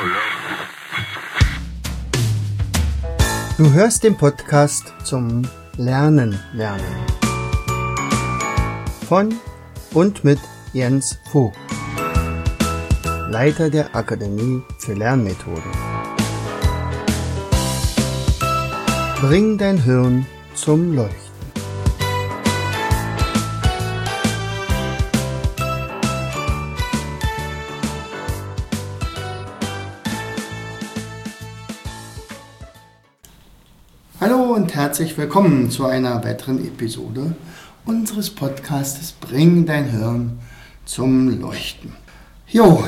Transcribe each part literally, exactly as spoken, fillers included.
Du hörst den Podcast zum Lernen lernen von und mit Jens Vogt, Leiter der Akademie für Lernmethoden. Bring dein Hirn zum Leuchten. Hallo und herzlich willkommen zu einer weiteren Episode unseres Podcastes Bring dein Hirn zum Leuchten. Jo,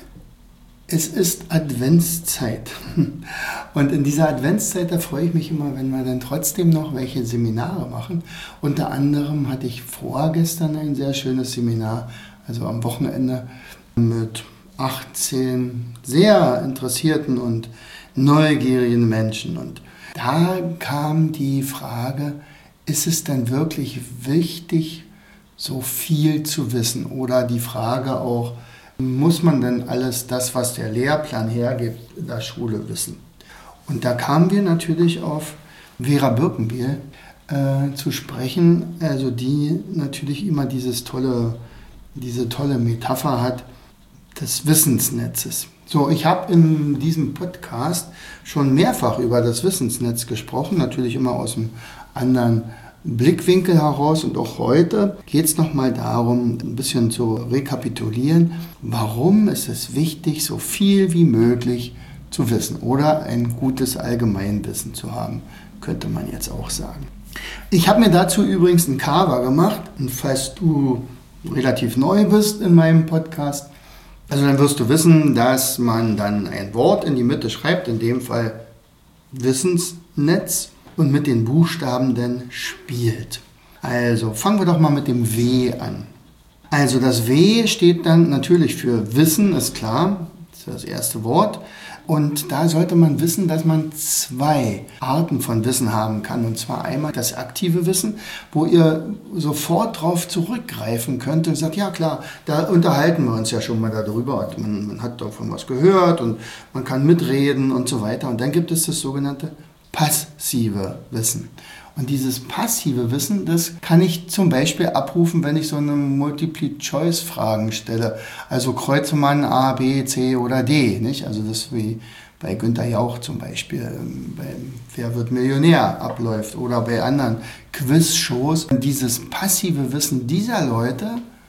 es ist Adventszeit und in dieser Adventszeit, da freue ich mich immer, wenn wir dann trotzdem noch welche Seminare machen. Unter anderem hatte ich vorgestern ein sehr schönes Seminar, also am Wochenende mit achtzehn sehr interessierten und neugierigen Menschen. Und da kam die Frage, ist es denn wirklich wichtig, so viel zu wissen? Oder die Frage auch, muss man denn alles das, was der Lehrplan hergibt, in der Schule wissen? Und da kamen wir natürlich auf Vera Birkenbiel äh, zu sprechen, also die natürlich immer dieses tolle, diese tolle Metapher hat des Wissensnetzes. So, ich habe in diesem Podcast schon mehrfach über das Wissensnetz gesprochen, natürlich immer aus einem anderen Blickwinkel heraus. Und auch heute geht es nochmal darum, ein bisschen zu rekapitulieren, warum ist es wichtig, so viel wie möglich zu wissen oder ein gutes Allgemeinwissen zu haben, könnte man jetzt auch sagen. Ich habe mir dazu übrigens ein Cover gemacht, und falls du relativ neu bist in meinem Podcast, also dann wirst du wissen, dass man dann ein Wort in die Mitte schreibt, in dem Fall Wissensnetz, und mit den Buchstaben dann spielt. Also fangen wir doch mal mit dem W an. Also das W steht dann natürlich für Wissen, ist klar, das ist das erste Wort. Und da sollte man wissen, dass man zwei Arten von Wissen haben kann. Und zwar einmal das aktive Wissen, wo ihr sofort drauf zurückgreifen könnt und sagt, ja klar, da unterhalten wir uns ja schon mal darüber. Und man, man hat davon was gehört und man kann mitreden und so weiter. Und dann gibt es das sogenannte passive Wissen. Und dieses passive Wissen, das kann ich zum Beispiel abrufen, wenn ich so eine Multiple-Choice-Fragen stelle. Also kreuze man A, B, C oder D, nicht? Also das wie bei Günther Jauch zum Beispiel, bei Wer wird Millionär abläuft oder bei anderen Quiz-Shows. Und dieses passive Wissen dieser Leute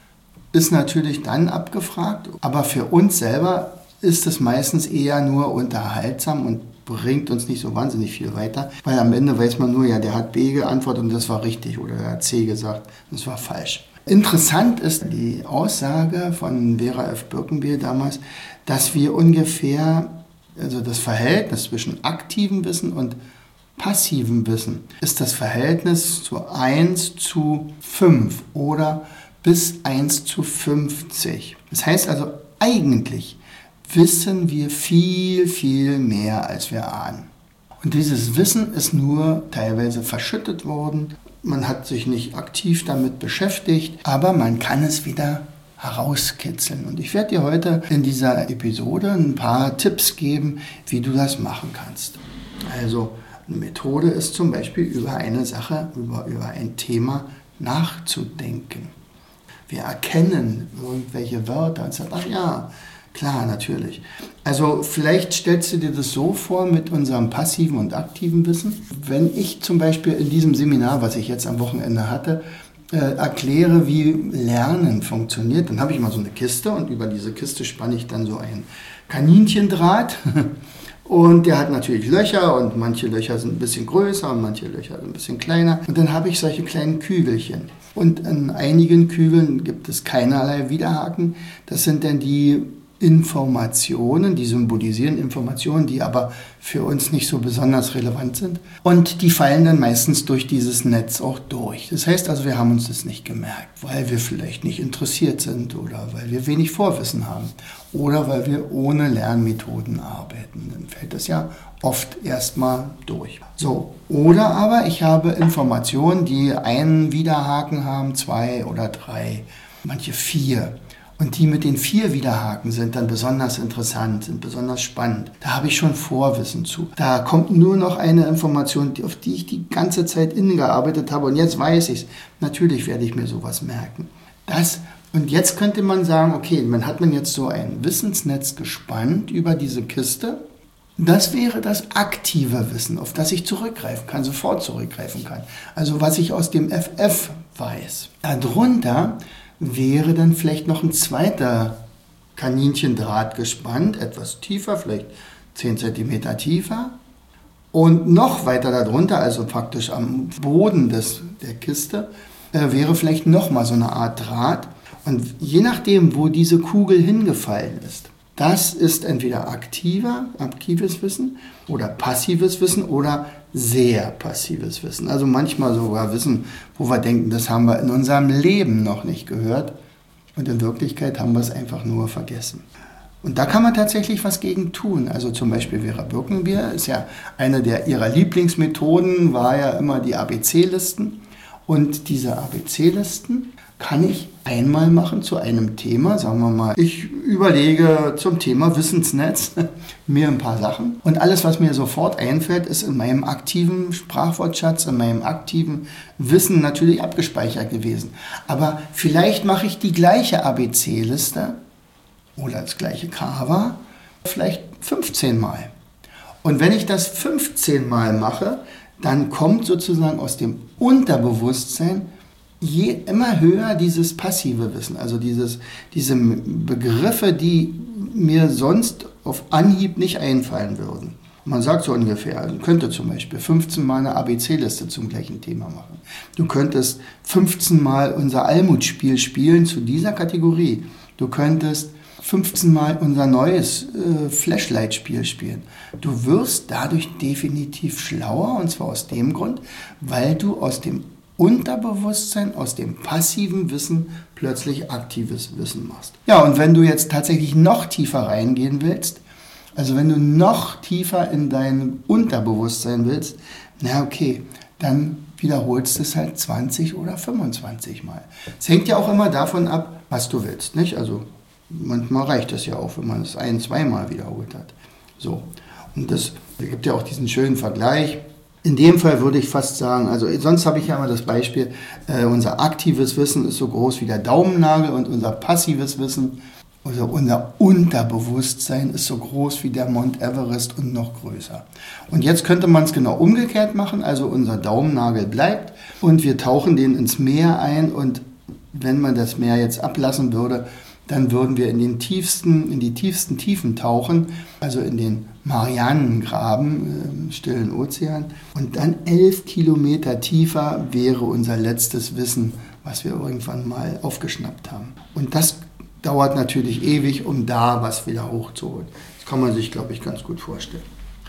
ist natürlich dann abgefragt, aber für uns selber ist es meistens eher nur unterhaltsam und bringt uns nicht so wahnsinnig viel weiter, weil am Ende weiß man nur, ja, der hat B geantwortet und das war richtig oder er hat C gesagt, das war falsch. Interessant ist die Aussage von Vera F. Birkenbiel damals, dass wir ungefähr, also das Verhältnis zwischen aktivem Wissen und passivem Wissen ist das Verhältnis zu eins zu fünf oder bis eins zu fünfzig. Das heißt also eigentlich wissen wir viel, viel mehr, als wir ahnen. Und dieses Wissen ist nur teilweise verschüttet worden. Man hat sich nicht aktiv damit beschäftigt, aber man kann es wieder herauskitzeln. Und ich werde dir heute in dieser Episode ein paar Tipps geben, wie du das machen kannst. Also eine Methode ist zum Beispiel, über eine Sache, über, über ein Thema nachzudenken. Wir erkennen irgendwelche Wörter und sagen, ach ja, klar, natürlich. Also vielleicht stellst du dir das so vor mit unserem passiven und aktiven Wissen. Wenn ich zum Beispiel in diesem Seminar, was ich jetzt am Wochenende hatte, äh, erkläre, wie Lernen funktioniert, dann habe ich mal so eine Kiste und über diese Kiste spanne ich dann so ein Kaninchendraht. Und der hat natürlich Löcher und manche Löcher sind ein bisschen größer und manche Löcher sind ein bisschen kleiner. Und dann habe ich solche kleinen Kügelchen. Und an einigen Kügeln gibt es keinerlei Widerhaken. Das sind dann die Informationen, die symbolisieren Informationen, die aber für uns nicht so besonders relevant sind. Und die fallen dann meistens durch dieses Netz auch durch. Das heißt also, wir haben uns das nicht gemerkt, weil wir vielleicht nicht interessiert sind oder weil wir wenig Vorwissen haben oder weil wir ohne Lernmethoden arbeiten. Dann fällt das ja oft erstmal durch. So, oder aber ich habe Informationen, die einen Widerhaken haben, zwei oder drei, manche vier. Und die mit den vier Widerhaken sind dann besonders interessant, sind besonders spannend. Da habe ich schon Vorwissen zu. Da kommt nur noch eine Information, auf die ich die ganze Zeit hingearbeitet habe. Und jetzt weiß ich es. Natürlich werde ich mir sowas merken. Das, und jetzt könnte man sagen, okay, man hat man jetzt so ein Wissensnetz gespannt über diese Kiste. Das wäre das aktive Wissen, auf das ich zurückgreifen kann, sofort zurückgreifen kann. Also was ich aus dem F F weiß. Darunter wäre dann vielleicht noch ein zweiter Kaninchendraht gespannt, etwas tiefer, vielleicht zehn Zentimeter tiefer. Und noch weiter darunter, also praktisch am Boden des, der Kiste, äh, wäre vielleicht nochmal so eine Art Draht. Und je nachdem, wo diese Kugel hingefallen ist, das ist entweder aktiver, aktives Wissen oder passives Wissen oder sehr passives Wissen. Also manchmal sogar Wissen, wo wir denken, das haben wir in unserem Leben noch nicht gehört. Und in Wirklichkeit haben wir es einfach nur vergessen. Und da kann man tatsächlich was gegen tun. Also zum Beispiel Vera Birkenbier ist ja eine der ihrer Lieblingsmethoden, war ja immer die A B C-Listen. Und diese A B C-Listen kann ich einmal machen zu einem Thema, sagen wir mal, ich überlege zum Thema Wissensnetz mir ein paar Sachen und alles, was mir sofort einfällt, ist in meinem aktiven Sprachwortschatz, in meinem aktiven Wissen natürlich abgespeichert gewesen. Aber vielleicht mache ich die gleiche A B C-Liste oder das gleiche Kava vielleicht fünfzehn Mal. Und wenn ich das fünfzehn Mal mache, dann kommt sozusagen aus dem Unterbewusstsein je immer höher dieses passive Wissen, also dieses, diese Begriffe, die mir sonst auf Anhieb nicht einfallen würden. Man sagt so ungefähr, also könnte zum Beispiel fünfzehn Mal eine A B C-Liste zum gleichen Thema machen. Du könntest fünfzehn Mal unser Almut-Spiel spielen zu dieser Kategorie. Du könntest fünfzehn Mal unser neues äh, Flashlight-Spiel spielen. Du wirst dadurch definitiv schlauer, und zwar aus dem Grund, weil du aus dem Unterbewusstsein, aus dem passiven Wissen plötzlich aktives Wissen machst. Ja, und wenn du jetzt tatsächlich noch tiefer reingehen willst, also wenn du noch tiefer in dein Unterbewusstsein willst, na okay, dann wiederholst du es halt zwanzig oder fünfundzwanzig Mal. Es hängt ja auch immer davon ab, was du willst, nicht? Also manchmal reicht es ja auch, wenn man es ein-, zweimal wiederholt hat. So, und das gibt ja auch diesen schönen Vergleich. In dem Fall würde ich fast sagen, also sonst habe ich ja immer das Beispiel, äh, unser aktives Wissen ist so groß wie der Daumennagel und unser passives Wissen, also unser Unterbewusstsein ist so groß wie der Mount Everest und noch größer. Und jetzt könnte man es genau umgekehrt machen, also unser Daumennagel bleibt und wir tauchen den ins Meer ein und wenn man das Meer jetzt ablassen würde, dann würden wir in den tiefsten, in die tiefsten Tiefen tauchen, also in den Marianengraben im stillen Ozean. Und dann elf Kilometer tiefer wäre unser letztes Wissen, was wir irgendwann mal aufgeschnappt haben. Und das dauert natürlich ewig, um da was wieder hochzuholen. Das kann man sich, glaube ich, ganz gut vorstellen.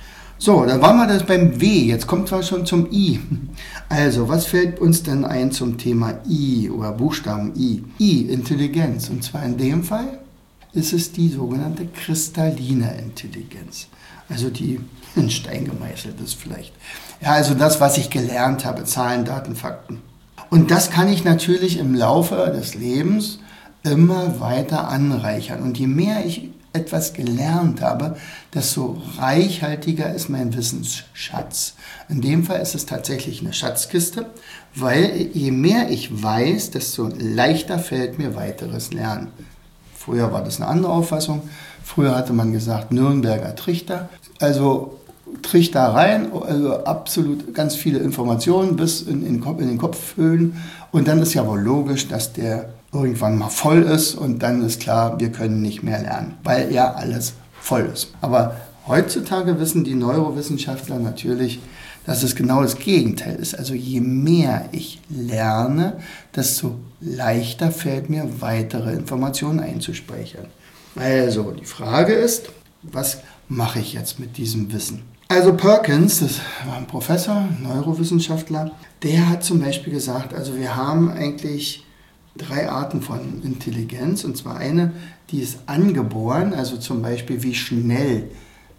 So, dann waren wir das beim W. Jetzt kommt wir schon zum I. Also, was fällt uns denn ein zum Thema I oder Buchstaben I? I, Intelligenz. Und zwar in dem Fall ist es die sogenannte kristalline Intelligenz. Also die in Stein gemeißelt ist vielleicht. Ja, also das, was ich gelernt habe, Zahlen, Daten, Fakten. Und das kann ich natürlich im Laufe des Lebens immer weiter anreichern. Und je mehr ich etwas gelernt habe, desto reichhaltiger ist mein Wissensschatz. In dem Fall ist es tatsächlich eine Schatzkiste, weil je mehr ich weiß, desto leichter fällt mir weiteres Lernen. Früher war das eine andere Auffassung. Früher hatte man gesagt, Nürnberger Trichter. Also Trichter rein, also absolut ganz viele Informationen bis in, in, in den Kopf füllen. Und dann ist ja wohl logisch, dass der irgendwann mal voll ist und dann ist klar, wir können nicht mehr lernen, weil ja alles voll ist. Aber heutzutage wissen die Neurowissenschaftler natürlich, dass es genau das Gegenteil ist. Also je mehr ich lerne, desto leichter fällt mir weitere Informationen einzuspeichern. Also die Frage ist, was mache ich jetzt mit diesem Wissen? Also Perkins, das war ein Professor, Neurowissenschaftler, der hat zum Beispiel gesagt, also wir haben eigentlich drei Arten von Intelligenz, und zwar eine, die ist angeboren, also zum Beispiel, wie schnell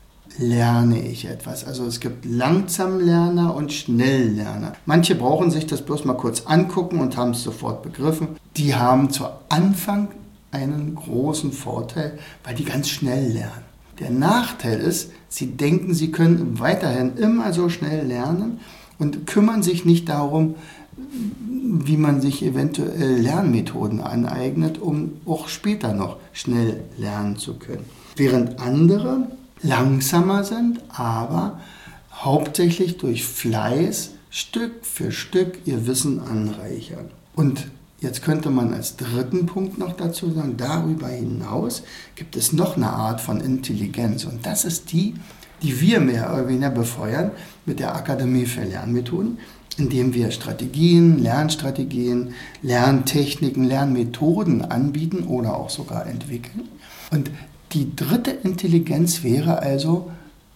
lerne ich etwas. Also es gibt Langsamlerner und Schnelllerner. Manche brauchen sich das bloß mal kurz angucken und haben es sofort begriffen. Die haben zu Anfang einen großen Vorteil, weil die ganz schnell lernen. Der Nachteil ist, sie denken, sie können weiterhin immer so schnell lernen und kümmern sich nicht darum, wie man sich eventuell Lernmethoden aneignet, um auch später noch schnell lernen zu können. Während andere langsamer sind, aber hauptsächlich durch Fleiß Stück für Stück ihr Wissen anreichern. Und jetzt könnte man als dritten Punkt noch dazu sagen, darüber hinaus gibt es noch eine Art von Intelligenz. Und das ist die, die wir mehr oder weniger befeuern mit der Akademie für Lernmethoden, indem wir Strategien, Lernstrategien, Lerntechniken, Lernmethoden anbieten oder auch sogar entwickeln. Und die dritte Intelligenz wäre also,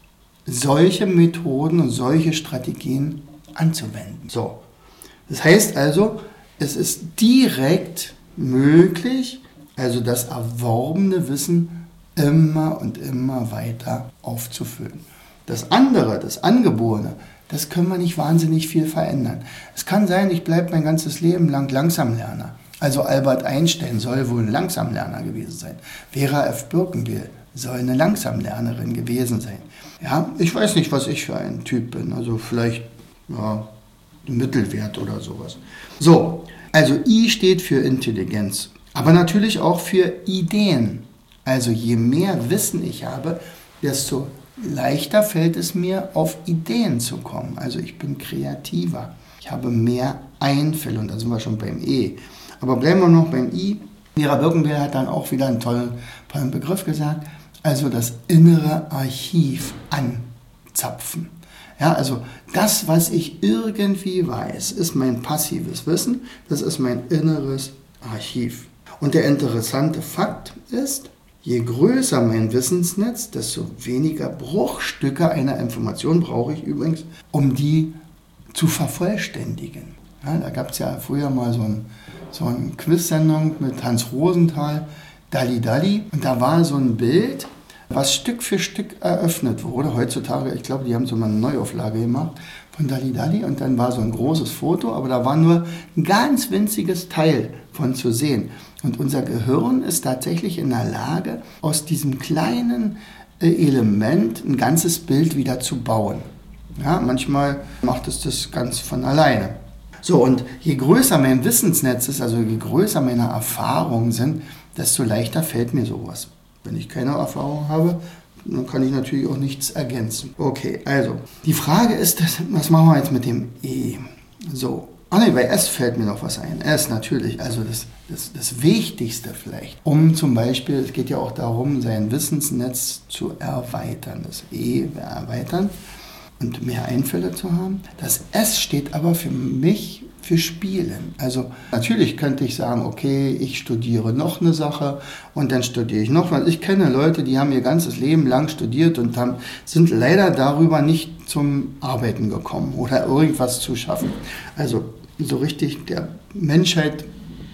solche Methoden und solche Strategien anzuwenden. So, das heißt also, es ist direkt möglich, also das erworbene Wissen immer und immer weiter aufzufüllen. Das andere, das Angeborene, das können wir nicht wahnsinnig viel verändern. Es kann sein, ich bleibe mein ganzes Leben lang Langsamlerner. Also Albert Einstein soll wohl ein Langsamlerner gewesen sein. Vera F. Birkenbiel soll eine Langsamlernerin gewesen sein. Ja, ich weiß nicht, was ich für ein Typ bin. Also vielleicht ja, ein Mittelwert oder sowas. So, also I steht für Intelligenz, aber natürlich auch für Ideen. Also je mehr Wissen ich habe, desto leichter fällt es mir, auf Ideen zu kommen. Also ich bin kreativer. Ich habe mehr Einfälle und da sind wir schon beim E. Aber bleiben wir noch beim I. Vera Birkenbiel hat dann auch wieder einen tollen, tollen Begriff gesagt. Also das innere Archiv anzapfen. Ja, also das, was ich irgendwie weiß, ist mein passives Wissen. Das ist mein inneres Archiv. Und der interessante Fakt ist, je größer mein Wissensnetz, desto weniger Bruchstücke einer Information brauche ich übrigens, um die zu vervollständigen. Ja, da gab es ja früher mal so ein so eine Quiz-Sendung mit Hans Rosenthal, Dalli Dalli. Und da war so ein Bild, was Stück für Stück eröffnet wurde. Heutzutage, ich glaube, die haben so mal eine Neuauflage gemacht von Dalli Dalli. Und dann war so ein großes Foto, aber da war nur ein ganz winziges Teil von zu sehen. Und unser Gehirn ist tatsächlich in der Lage, aus diesem kleinen Element ein ganzes Bild wieder zu bauen. Ja, manchmal macht es das ganz von alleine. So, und je größer mein Wissensnetz ist, also je größer meine Erfahrungen sind, desto leichter fällt mir sowas. Wenn ich keine Erfahrung habe, dann kann ich natürlich auch nichts ergänzen. Okay, also, die Frage ist, was machen wir jetzt mit dem E? So, ah ne, bei S fällt mir noch was ein. S natürlich, also das, das, das Wichtigste vielleicht. Um zum Beispiel, es geht ja auch darum, sein Wissensnetz zu erweitern. Das E, erweitern. Und mehr Einfälle zu haben. Das S steht aber für mich für Spielen. Also natürlich könnte ich sagen, okay, ich studiere noch eine Sache und dann studiere ich noch was. Ich kenne Leute, die haben ihr ganzes Leben lang studiert und haben, sind leider darüber nicht zum Arbeiten gekommen oder irgendwas zu schaffen. Also so richtig der Menschheit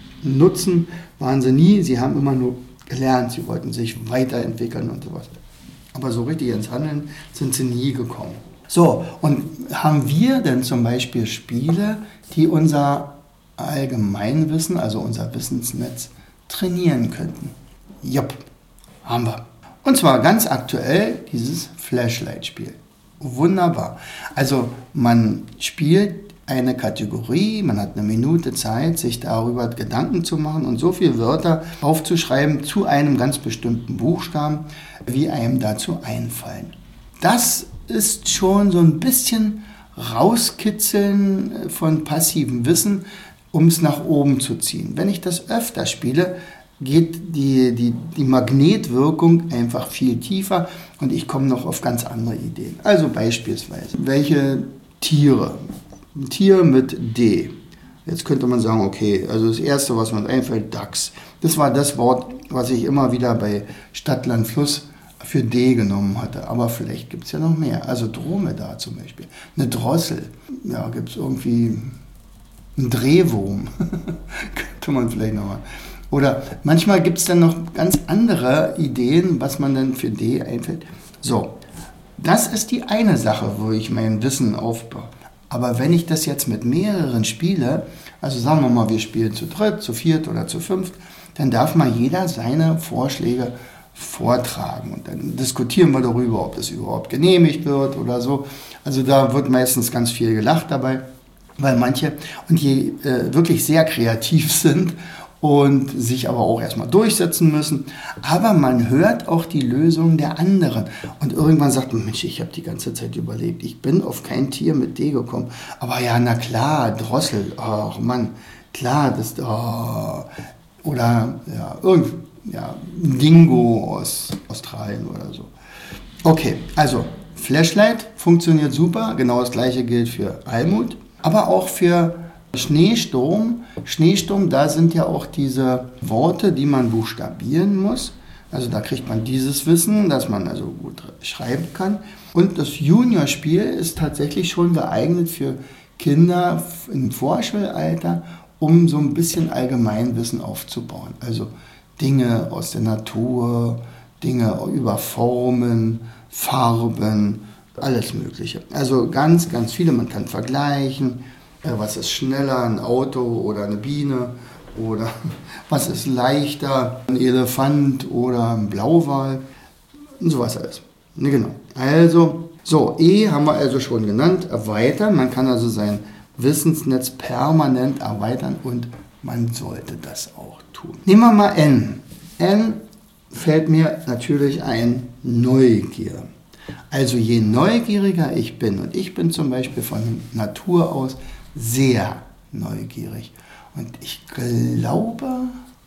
Nutzen waren sie nie. Sie haben immer nur gelernt, sie wollten sich weiterentwickeln und sowas. Aber so richtig ins Handeln sind sie nie gekommen. So, und haben wir denn zum Beispiel Spiele, die unser Allgemeinwissen, also unser Wissensnetz, trainieren könnten? Jupp, haben wir. Und zwar ganz aktuell dieses Flashlight-Spiel. Wunderbar. Also man spielt eine Kategorie, man hat eine Minute Zeit, sich darüber Gedanken zu machen und so viele Wörter aufzuschreiben zu einem ganz bestimmten Buchstaben, wie einem dazu einfallen. Das ist schon so ein bisschen rauskitzeln von passivem Wissen, um es nach oben zu ziehen. Wenn ich das öfter spiele, geht die, die, die Magnetwirkung einfach viel tiefer und ich komme noch auf ganz andere Ideen. Also beispielsweise, welche Tiere? Ein Tier mit D. Jetzt könnte man sagen, okay, also das Erste, was mir einfällt, Dachs. Das war das Wort, was ich immer wieder bei Stadt, Land, Fluss für D genommen hatte. Aber vielleicht gibt es ja noch mehr. Also Dromedar zum Beispiel. Eine Drossel. Ja, gibt es irgendwie einen Drehwurm. Könnte man vielleicht noch mal. Oder manchmal gibt es dann noch ganz andere Ideen, was man dann für D einfällt. So, das ist die eine Sache, wo ich mein Wissen aufbaue. Aber wenn ich das jetzt mit mehreren spiele, also sagen wir mal, wir spielen zu dritt, zu viert oder zu fünft, dann darf mal jeder seine Vorschläge vortragen. Und dann diskutieren wir darüber, ob das überhaupt genehmigt wird oder so. Also da wird meistens ganz viel gelacht dabei, weil manche, und die äh, wirklich sehr kreativ sind und sich aber auch erstmal durchsetzen müssen. Aber man hört auch die Lösungen der anderen. Und irgendwann sagt man, Mensch, ich habe die ganze Zeit überlegt, ich bin auf kein Tier mit D gekommen. Aber ja, na klar, Drossel, ach Mann, klar, das, oh, oder ja, irgend, ja, Dingo aus Australien oder so. Okay, also Flashlight funktioniert super, genau das gleiche gilt für Almut, aber auch für Schneesturm. Schneesturm, da sind ja auch diese Worte, die man buchstabieren muss. Also da kriegt man dieses Wissen, dass man also gut schreiben kann. Und das Juniorspiel ist tatsächlich schon geeignet für Kinder im Vorschulalter, um so ein bisschen Allgemeinwissen aufzubauen. Also Dinge aus der Natur, Dinge über Formen, Farben, alles Mögliche. Also ganz, ganz viele, man kann vergleichen, was ist schneller, ein Auto oder eine Biene oder was ist leichter, ein Elefant oder ein Blauwal und sowas alles. Ne, genau. Also, so, E haben wir also schon genannt, erweitern. Man kann also sein Wissensnetz permanent erweitern und man sollte das auch tun. Nehmen wir mal N. N fällt mir natürlich ein Neugier. Also je neugieriger ich bin, und ich bin zum Beispiel von Natur aus sehr neugierig. Und ich glaube,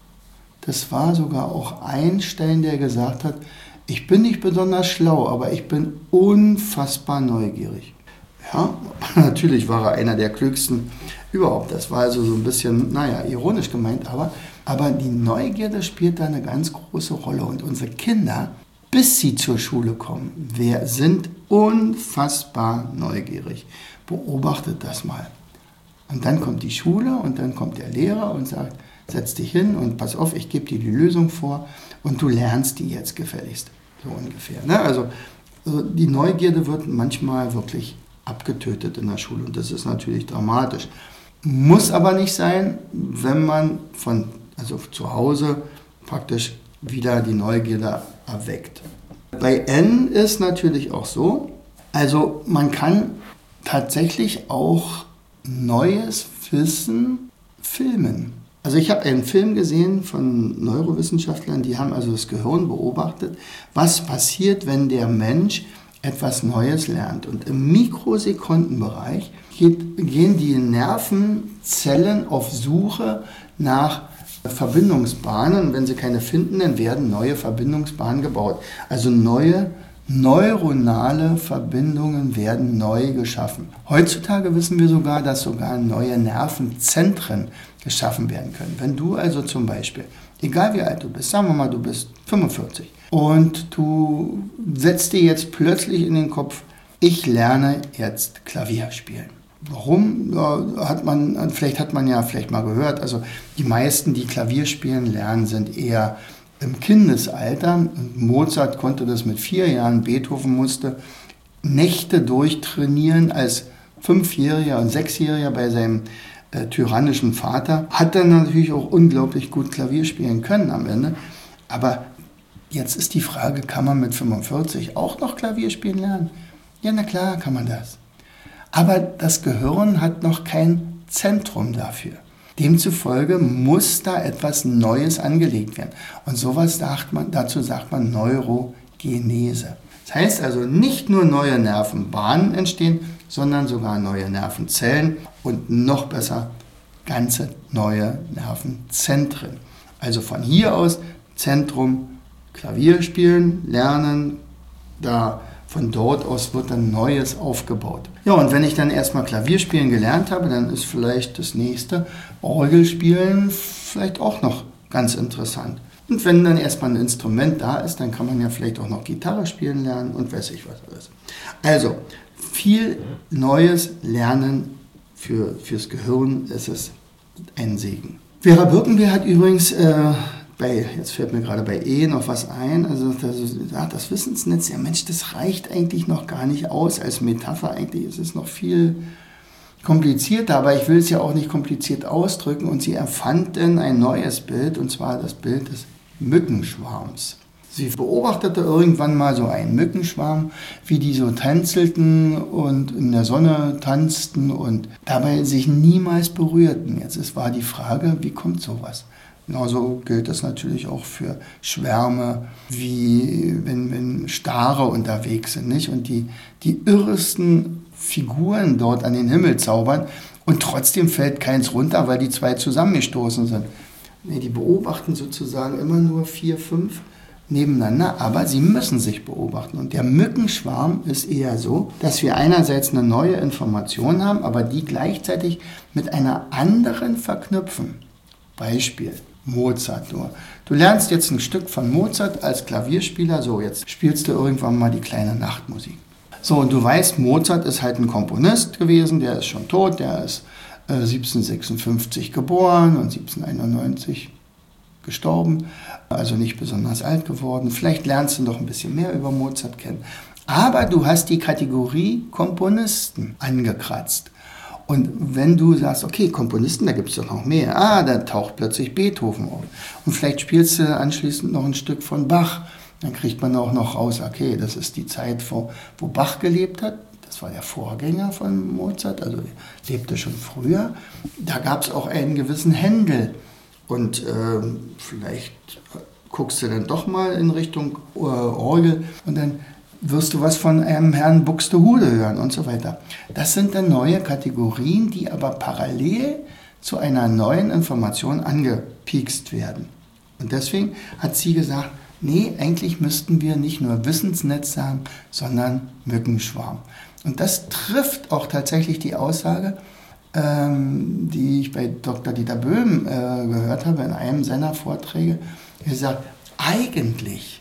das war sogar auch Einstein, der gesagt hat, ich bin nicht besonders schlau, aber ich bin unfassbar neugierig. Ja, natürlich war er einer der klügsten überhaupt. Das war also so ein bisschen, naja, ironisch gemeint, aber, aber die Neugierde spielt da eine ganz große Rolle. Und unsere Kinder, bis sie zur Schule kommen, wir sind unfassbar neugierig. Beobachtet das mal. Und dann kommt die Schule und dann kommt der Lehrer und sagt, setz dich hin und pass auf, ich gebe dir die Lösung vor und du lernst die jetzt gefälligst. So ungefähr. Ne? Also die Neugierde wird manchmal wirklich abgetötet in der Schule und das ist natürlich dramatisch. Muss aber nicht sein, wenn man von, also zu Hause praktisch wieder die Neugierde erweckt. Bei N ist natürlich auch so, also man kann tatsächlich auch neues Wissen filmen. Also ich habe einen Film gesehen von Neurowissenschaftlern, die haben also das Gehirn beobachtet, was passiert, wenn der Mensch etwas Neues lernt. Und im Mikrosekundenbereich geht, gehen die Nervenzellen auf Suche nach Verbindungsbahnen. Und wenn sie keine finden, dann werden neue Verbindungsbahnen gebaut. Also neue neuronale Verbindungen werden neu geschaffen. Heutzutage wissen wir sogar, dass sogar neue Nervenzentren geschaffen werden können. Wenn du also zum Beispiel, egal wie alt du bist, sagen wir mal, du bist fünfundvierzig und du setzt dir jetzt plötzlich in den Kopf, ich lerne jetzt Klavier spielen. Warum? Ja, hat man, vielleicht hat man ja vielleicht mal gehört, also die meisten, die Klavier spielen lernen, sind eher im Kindesalter. Mozart konnte das mit vier Jahren, Beethoven musste Nächte durchtrainieren als Fünfjähriger und Sechsjähriger bei seinem äh, tyrannischen Vater. Hat dann natürlich auch unglaublich gut Klavier spielen können am Ende. Aber jetzt ist die Frage, kann man mit fünfundvierzig auch noch Klavier spielen lernen? Ja, na klar kann man das. Aber das Gehirn hat noch kein Zentrum dafür. Demzufolge muss da etwas Neues angelegt werden. Und sowas sagt man, dazu sagt man Neurogenese. Das heißt also, nicht nur neue Nervenbahnen entstehen, sondern sogar neue Nervenzellen und noch besser ganze neue Nervenzentren. Also von hier aus Zentrum Klavier spielen, lernen, da von dort aus wird dann Neues aufgebaut. Ja, und wenn ich dann erstmal Klavierspielen gelernt habe, dann ist vielleicht das nächste Orgelspielen vielleicht auch noch ganz interessant. Und wenn dann erstmal ein Instrument da ist, dann kann man ja vielleicht auch noch Gitarre spielen lernen und weiß ich was alles. Also, viel Neues lernen für, fürs Gehirn ist es ein Segen. Vera Birkenbier hat übrigens... Äh, Bei, jetzt fällt mir gerade bei E noch was ein, also das, ja, das Wissensnetz, ja Mensch, das reicht eigentlich noch gar nicht aus als Metapher, eigentlich ist es noch viel komplizierter, aber ich will es ja auch nicht kompliziert ausdrücken. Und sie erfand dann ein neues Bild, und zwar das Bild des Mückenschwarms. Sie beobachtete irgendwann mal so einen Mückenschwarm, wie die so tänzelten und in der Sonne tanzten und dabei sich niemals berührten. Jetzt ist, war die Frage, wie kommt sowas? Genauso gilt das natürlich auch für Schwärme, wie wenn, wenn Stare unterwegs sind, nicht? Und die, die irresten Figuren dort an den Himmel zaubern und trotzdem fällt keins runter, weil die zwei zusammengestoßen sind. Nee, die beobachten sozusagen immer nur vier, fünf nebeneinander, aber sie müssen sich beobachten. Und der Mückenschwarm ist eher so, dass wir einerseits eine neue Information haben, aber die gleichzeitig mit einer anderen verknüpfen. Beispiel Mozart nur. Du lernst jetzt ein Stück von Mozart als Klavierspieler, so jetzt spielst du irgendwann mal die kleine Nachtmusik. So, und du weißt, Mozart ist halt ein Komponist gewesen, der ist schon tot, der ist äh, siebzehnhundertsechsundfünfzig geboren und siebzehnhunderteinundneunzig gestorben, also nicht besonders alt geworden. Vielleicht lernst du noch ein bisschen mehr über Mozart kennen. Aber du hast die Kategorie Komponisten angekratzt. Und wenn du sagst, okay, Komponisten, da gibt es doch noch mehr, ah, da taucht plötzlich Beethoven auf. Und vielleicht spielst du anschließend noch ein Stück von Bach. Dann kriegt man auch noch raus, okay, das ist die Zeit, wo, wo Bach gelebt hat. Das war der Vorgänger von Mozart, also er lebte schon früher. Da gab es auch einen gewissen Händel. Und äh, vielleicht guckst du dann doch mal in Richtung äh, Orgel und dann wirst du was von einem Herrn Buxtehude hören und so weiter. Das sind dann neue Kategorien, die aber parallel zu einer neuen Information angepiekst werden. Und deswegen hat sie gesagt, nee, eigentlich müssten wir nicht nur Wissensnetz haben, sondern Mückenschwarm. Und das trifft auch tatsächlich die Aussage, ähm, die ich bei Doktor Dieter Böhm äh, gehört habe in einem seiner Vorträge. Er sagt, eigentlich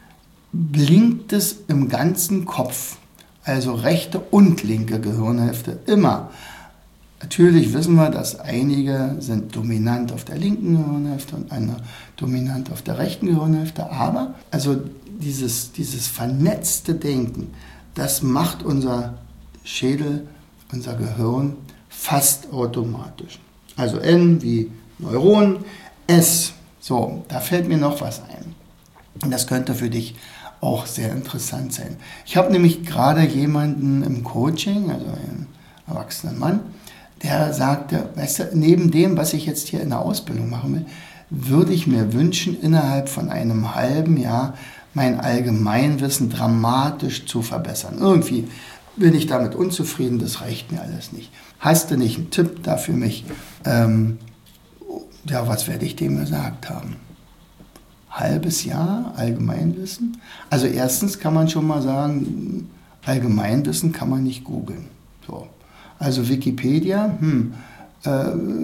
blinkt es im ganzen Kopf, also rechte und linke Gehirnhälfte, immer. Natürlich wissen wir, dass einige sind dominant auf der linken Gehirnhälfte und eine dominant auf der rechten Gehirnhälfte, aber also dieses, dieses vernetzte Denken, das macht unser Schädel, unser Gehirn fast automatisch. Also N wie Neuron, S. So, da fällt mir noch was ein. Und das könnte für dich auch sehr interessant sein. Ich habe nämlich gerade jemanden im Coaching, also einen erwachsenen Mann, der sagte, weißt du, neben dem, was ich jetzt hier in der Ausbildung machen will, würde ich mir wünschen, innerhalb von einem halben Jahr mein Allgemeinwissen dramatisch zu verbessern. Irgendwie bin ich damit unzufrieden, das reicht mir alles nicht. Hast du nicht einen Tipp da für mich? Ähm, ja, was werde ich dem gesagt haben? Halbes Jahr Allgemeinwissen? Also erstens kann man schon mal sagen, Allgemeinwissen kann man nicht googeln. So. Also Wikipedia, hm, äh,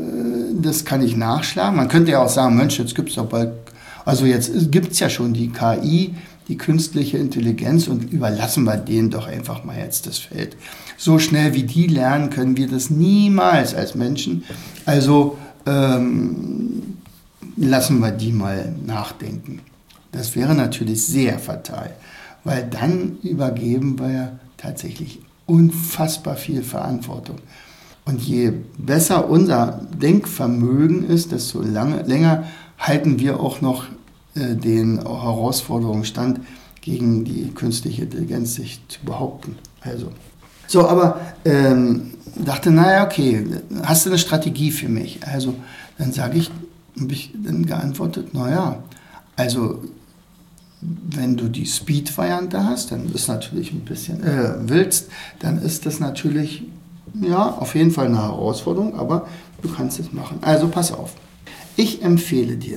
das kann ich nachschlagen. Man könnte ja auch sagen, Mensch, jetzt gibt es doch bald, also jetzt gibt es ja schon die K I, die künstliche Intelligenz, und überlassen wir denen doch einfach mal jetzt das Feld. So schnell wie die lernen, können wir das niemals als Menschen. Also ähm, lassen wir die mal nachdenken. Das wäre natürlich sehr fatal, weil dann übergeben wir tatsächlich unfassbar viel Verantwortung. Und je besser unser Denkvermögen ist, desto lange, länger halten wir auch noch äh, den Herausforderungen stand, gegen die künstliche Intelligenz sich zu behaupten. Also, so, aber ähm, dachte, naja, okay, hast du eine Strategie für mich? Also, dann sage ich, habe ich dann geantwortet, naja, also wenn du die Speed-Variante hast, dann ist natürlich ein bisschen, äh, willst, dann ist das natürlich, ja, auf jeden Fall eine Herausforderung, aber du kannst es machen. Also pass auf. Ich empfehle dir,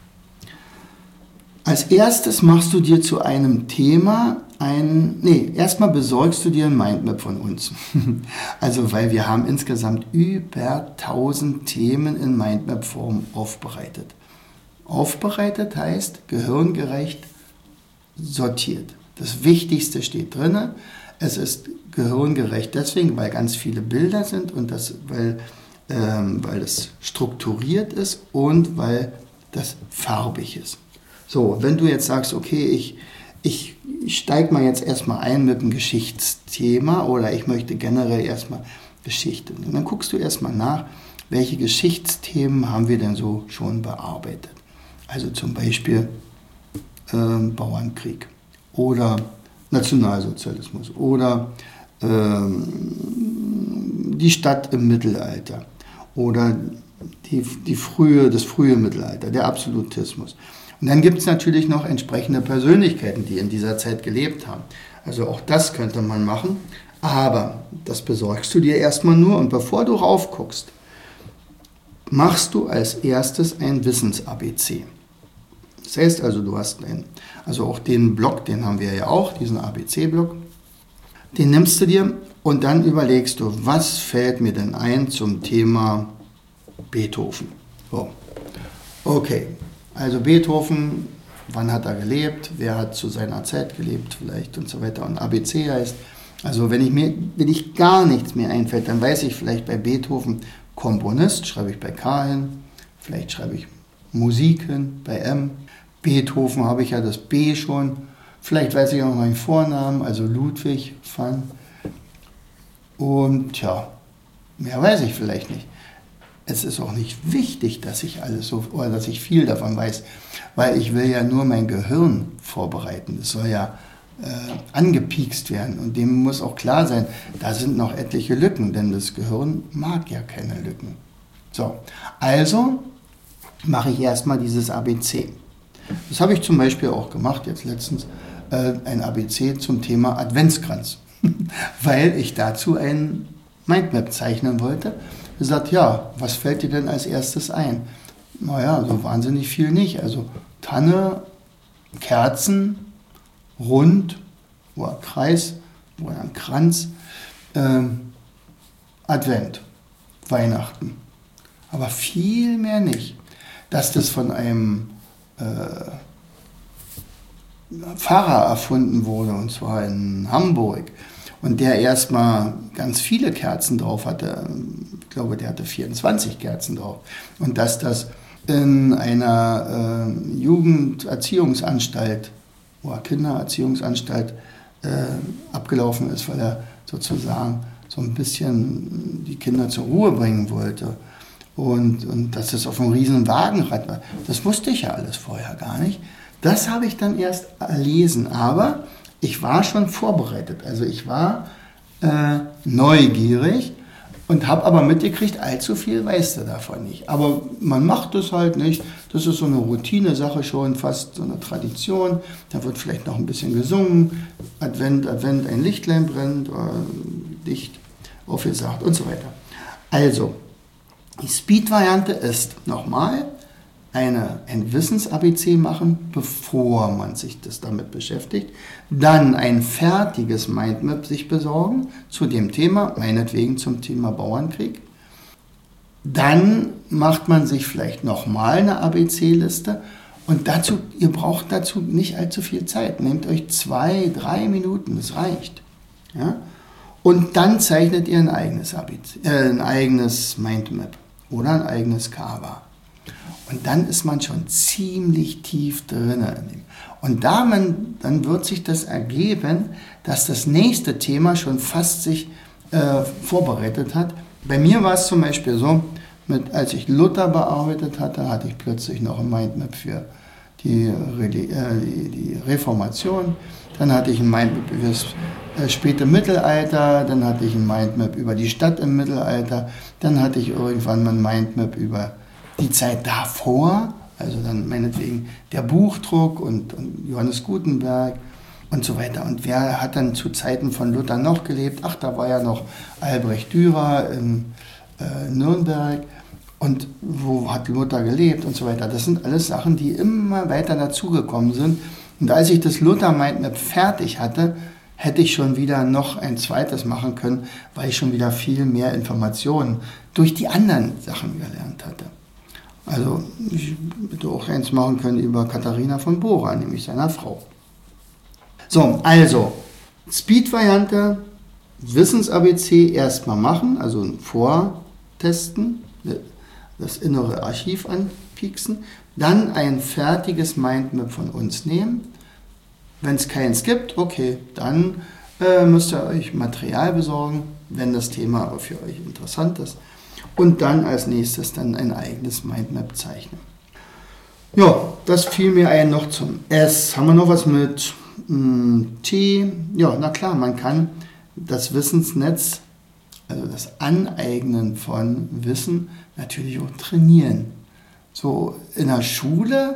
als erstes machst du dir zu einem Thema ein, nee, erstmal besorgst du dir ein Mindmap von uns. Also, weil wir haben insgesamt über tausend Themen in Mindmap-Form aufbereitet. Aufbereitet heißt gehirngerecht sortiert. Das Wichtigste steht drin. Es ist gehirngerecht deswegen, weil ganz viele Bilder sind und das, weil, ähm, weil es strukturiert ist und weil das farbig ist. So, wenn du jetzt sagst, okay, ich, ich, ich steige mal jetzt erstmal ein mit dem Geschichtsthema oder ich möchte generell erstmal Geschichte. Und dann guckst du erstmal nach, welche Geschichtsthemen haben wir denn so schon bearbeitet. Also zum Beispiel äh, Bauernkrieg oder Nationalsozialismus oder äh, die Stadt im Mittelalter oder die, die frühe, das frühe Mittelalter, der Absolutismus. Und dann gibt es natürlich noch entsprechende Persönlichkeiten, die in dieser Zeit gelebt haben. Also auch das könnte man machen, aber das besorgst du dir erstmal nur und bevor du raufguckst, machst du als erstes ein Wissens-A B C. Das heißt also, du hast einen, also auch den Block, den haben wir ja auch, diesen A B C-Block, den nimmst du dir und dann überlegst du, was fällt mir denn ein zum Thema Beethoven. So. Okay, also Beethoven, wann hat er gelebt, wer hat zu seiner Zeit gelebt vielleicht und so weiter. Und A B C heißt, also wenn ich mir, wenn ich gar nichts mehr einfällt, dann weiß ich vielleicht bei Beethoven Komponist, schreibe ich bei K hin, vielleicht schreibe ich Musik hin bei M. Beethoven habe ich ja das B schon, vielleicht weiß ich auch meinen Vornamen, also Ludwig van. Und ja, mehr weiß ich vielleicht nicht. Es ist auch nicht wichtig, dass ich alles so, oder dass ich viel davon weiß, weil ich will ja nur mein Gehirn vorbereiten. Es soll ja äh, angepiekst werden und dem muss auch klar sein, da sind noch etliche Lücken, denn das Gehirn mag ja keine Lücken. So, also mache ich erstmal dieses A B C. Das habe ich zum Beispiel auch gemacht, jetzt letztens, äh, ein A B C zum Thema Adventskranz, weil ich dazu ein Mindmap zeichnen wollte. Ich sagte, ja, was fällt dir denn als erstes ein? Naja, so wahnsinnig viel nicht. Also Tanne, Kerzen, Rund oder Kreis oder ein Kranz, ähm, Advent, Weihnachten. Aber viel mehr nicht. Dass das von einem äh, Pfarrer erfunden wurde, und zwar in Hamburg, und der erstmal ganz viele Kerzen drauf hatte, ich glaube, der hatte vierundzwanzig Kerzen drauf, und dass das in einer äh, Jugenderziehungsanstalt oder Kindererziehungsanstalt äh, abgelaufen ist, weil er sozusagen so ein bisschen die Kinder zur Ruhe bringen wollte. Und, und dass das auf einem riesen Wagenrad war. Das wusste ich ja alles vorher gar nicht. Das habe ich dann erst erlesen, aber ich war schon vorbereitet. Also ich war äh, neugierig und habe aber mitgekriegt, allzu viel weißt du davon nicht. Aber man macht das halt nicht. Das ist so eine Routine-Sache schon, fast so eine Tradition. Da wird vielleicht noch ein bisschen gesungen. Advent, Advent, ein Lichtlein brennt, oder Licht aufgesagt und so weiter. Also, die Speed-Variante ist nochmal eine, ein Wissens-A B C machen, bevor man sich das damit beschäftigt. Dann ein fertiges Mindmap sich besorgen zu dem Thema, meinetwegen zum Thema Bauernkrieg. Dann macht man sich vielleicht nochmal eine A B C-Liste und dazu, ihr braucht dazu nicht allzu viel Zeit. Nehmt euch zwei, drei Minuten, das reicht. Ja? Und dann zeichnet ihr ein eigenes A B C, äh, ein eigenes Mindmap oder ein eigenes Canva. Und dann ist man schon ziemlich tief drin. Und da man, dann wird sich das ergeben, dass das nächste Thema schon fast sich äh, vorbereitet hat. Bei mir war es zum Beispiel so, mit, als ich Luther bearbeitet hatte, hatte ich plötzlich noch ein Mindmap für die, äh, die, die Reformation. Dann hatte ich ein Mindmap über das äh, späte Mittelalter, dann hatte ich ein Mindmap über die Stadt im Mittelalter, dann hatte ich irgendwann mal ein Mindmap über die Zeit davor, also dann meinetwegen der Buchdruck und, und Johannes Gutenberg und so weiter. Und wer hat dann zu Zeiten von Luther noch gelebt? Ach, da war ja noch Albrecht Dürer in äh, Nürnberg. Und wo hat Luther gelebt und so weiter. Das sind alles Sachen, die immer weiter dazugekommen sind. Und als ich das Luther-Mindmap fertig hatte, hätte ich schon wieder noch ein zweites machen können, weil ich schon wieder viel mehr Informationen durch die anderen Sachen gelernt hatte. Also ich hätte auch eins machen können über Katharina von Bora, nämlich seiner Frau. So, also Speed-Variante, Wissens-A B C erstmal machen, also vortesten, das innere Archiv anpieksen, dann ein fertiges Mindmap von uns nehmen. Wenn es keins gibt, okay, dann äh, müsst ihr euch Material besorgen, wenn das Thema aber für euch interessant ist. Und dann als nächstes dann ein eigenes Mindmap zeichnen. Ja, das fiel mir ein noch zum S. Haben wir noch was mit mh, T? Ja, na klar, man kann das Wissensnetz, also das Aneignen von Wissen, natürlich auch trainieren. So in der Schule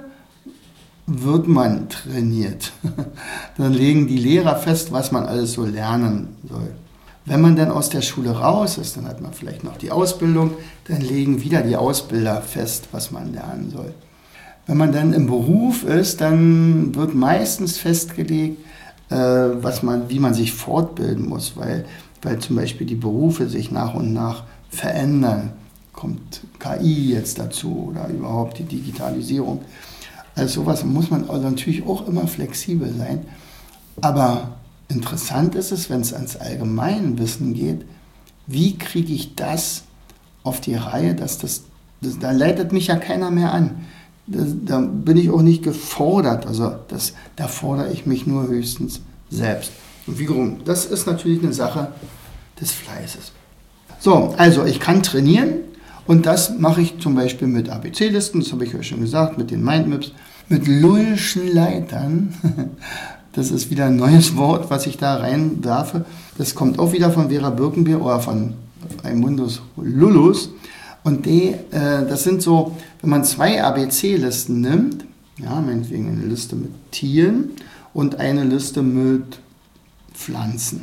wird man trainiert. Dann legen die Lehrer fest, was man alles so lernen soll. Wenn man dann aus der Schule raus ist, dann hat man vielleicht noch die Ausbildung, dann legen wieder die Ausbilder fest, was man lernen soll. Wenn man dann im Beruf ist, dann wird meistens festgelegt, äh, was man, wie man sich fortbilden muss, weil, weil zum Beispiel die Berufe sich nach und nach verändern. Kommt K I jetzt dazu oder überhaupt die Digitalisierung. Also sowas muss man also natürlich auch immer flexibel sein. Aber interessant ist es, wenn es ans Allgemeinwissen geht, wie kriege ich das auf die Reihe, dass das, das da leitet mich ja keiner mehr an. Das, da bin ich auch nicht gefordert, also das, da fordere ich mich nur höchstens selbst. Und wiederum, das ist natürlich eine Sache des Fleißes. So, also ich kann trainieren und das mache ich zum Beispiel mit A B C-Listen, das habe ich euch schon gesagt, mit den Mindmaps, mit Lullschen Leitern. Das ist wieder ein neues Wort, was ich da reinwerfe. Das kommt auch wieder von Vera Birkenbier oder von Raimundus Lullus. Und die, äh, das sind so, wenn man zwei A B C-Listen nimmt, ja, meinetwegen eine Liste mit Tieren und eine Liste mit Pflanzen.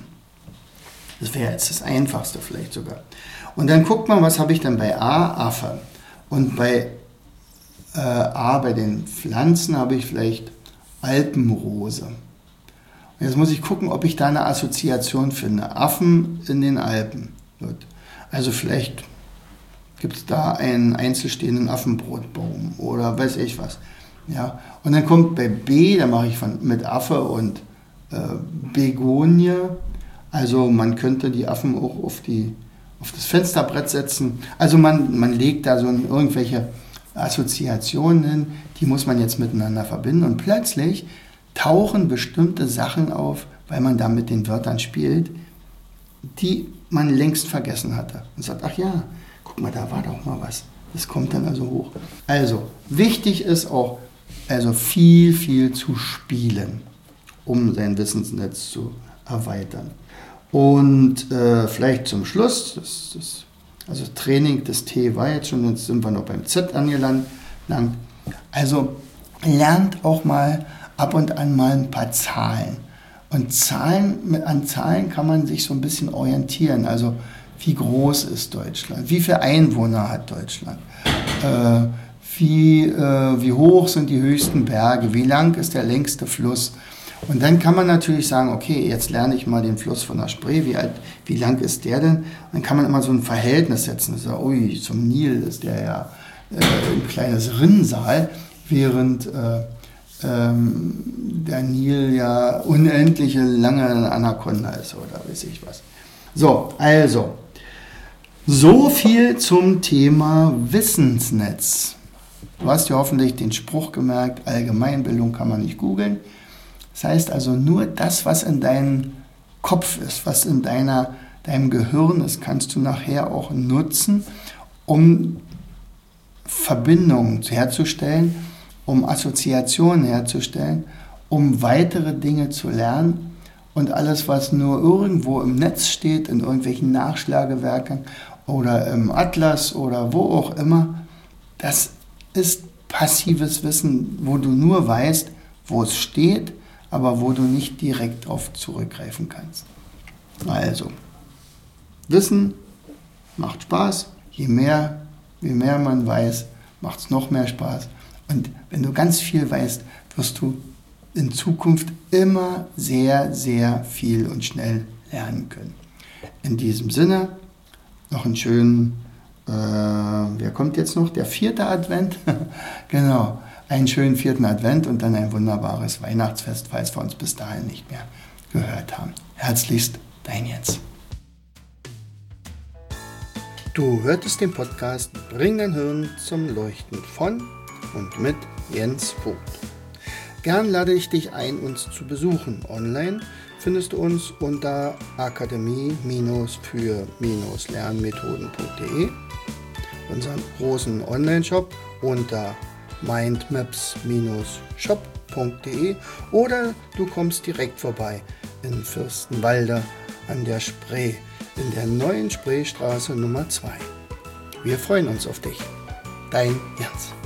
Das wäre jetzt das Einfachste vielleicht sogar. Und dann guckt man, was habe ich dann bei A? Affe. Und bei äh, A, bei den Pflanzen, habe ich vielleicht Alpenrose. Und jetzt muss ich gucken, ob ich da eine Assoziation finde. Affen in den Alpen. Gut. Also vielleicht gibt es da einen einzelstehenden Affenbrotbaum oder weiß ich was. Ja. Und dann kommt bei B, da mache ich von, mit Affe und äh, Begonie. Also man könnte die Affen auch auf, die, auf das Fensterbrett setzen. Also man, man legt da so irgendwelche Assoziationen hin, die muss man jetzt miteinander verbinden. Und plötzlich tauchen bestimmte Sachen auf, weil man da mit den Wörtern spielt, die man längst vergessen hatte. Und sagt, ach ja, guck mal, da war doch mal was. Das kommt dann also hoch. Also, wichtig ist auch, also viel, viel zu spielen, um sein Wissensnetz zu erweitern. Und äh, vielleicht zum Schluss, das, das, also Training des T war jetzt schon, jetzt sind wir noch beim Z angelangt. Also lernt auch mal ab und an mal ein paar Zahlen. Und Zahlen, an Zahlen kann man sich so ein bisschen orientieren. Also wie groß ist Deutschland? Wie viele Einwohner hat Deutschland? Äh, wie, äh, wie hoch sind die höchsten Berge? Wie lang ist der längste Fluss? Und dann kann man natürlich sagen, okay, jetzt lerne ich mal den Fluss von der Spree, wie alt, wie lang ist der denn? Dann kann man immer so ein Verhältnis setzen. So, ui, zum Nil ist der ja äh, ein kleines Rinnsal, während äh, ähm, der Nil ja unendliche lange Anaconda ist oder weiß ich was. So, also, so viel zum Thema Wissensnetz. Du hast ja hoffentlich den Spruch gemerkt, Allgemeinbildung kann man nicht googeln. Das heißt also, nur das, was in deinem Kopf ist, was in deiner, deinem Gehirn ist, kannst du nachher auch nutzen, um Verbindungen herzustellen, um Assoziationen herzustellen, um weitere Dinge zu lernen. Und alles, was nur irgendwo im Netz steht, in irgendwelchen Nachschlagewerken oder im Atlas oder wo auch immer, das ist passives Wissen, wo du nur weißt, wo es steht, aber wo du nicht direkt darauf zurückgreifen kannst. Also, Wissen macht Spaß. Je mehr, je mehr man weiß, macht es noch mehr Spaß. Und wenn du ganz viel weißt, wirst du in Zukunft immer sehr, sehr viel und schnell lernen können. In diesem Sinne, noch einen schönen, äh, wer kommt jetzt noch? Der vierte Advent? Genau. Einen schönen vierten Advent und dann ein wunderbares Weihnachtsfest, falls wir uns bis dahin nicht mehr gehört haben. Herzlichst, dein Jens. Du hörtest den Podcast Bring dein Hirn zum Leuchten von und mit Jens Vogt. Gern lade ich dich ein, uns zu besuchen. Online findest du uns unter akademie für lernmethoden punkt de, unseren großen Online-Shop unter mindmaps shop punkt de oder du kommst direkt vorbei in Fürstenwalde an der Spree, in der neuen Spreestraße Nummer zwei. Wir freuen uns auf dich. Dein Jens.